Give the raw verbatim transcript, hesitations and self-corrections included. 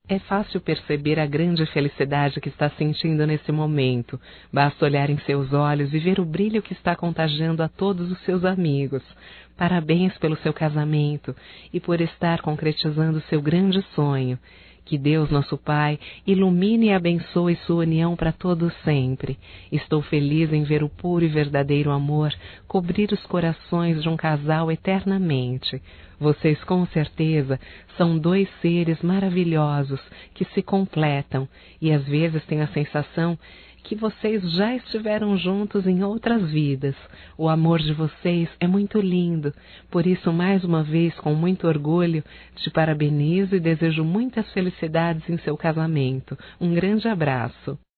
É fácil perceber a grande felicidade que está sentindo nesse momento. Basta olhar em seus olhos e ver o brilho que está contagiando a todos os seus amigos. Parabéns pelo seu casamento e por estar concretizando seu grande sonho. Que Deus, nosso Pai, ilumine e abençoe sua união para todos sempre. Estou feliz em ver o puro e verdadeiro amor cobrir os corações de um casal eternamente. Vocês, com certeza, são dois seres maravilhosos que se completam e às vezes tenho a sensação que vocês já estiveram juntos em outras vidas. O amor de vocês é muito lindo, por isso, mais uma vez, com muito orgulho, te parabenizo e desejo muitas felicidades em seu casamento. Um grande abraço.